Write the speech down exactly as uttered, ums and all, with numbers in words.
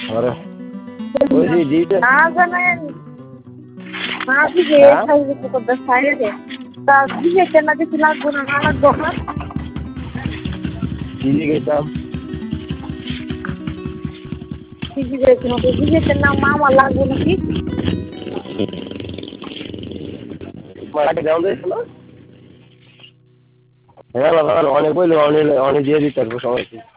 আরে ওই যে দিতে না জানেন না দিকে খাইতে করতে সাইডে তা দিকে কেন কিছু লাগবে না না লাগবে না দিদি গেতাম দিদি গেছিল তো দিকে না মামা লাগবে নাকি মাকে দাও দিয়েছিল হ্যাঁ অনেক বললো অনেক অনেক দিয়ে দিতে পারবো সবাইকে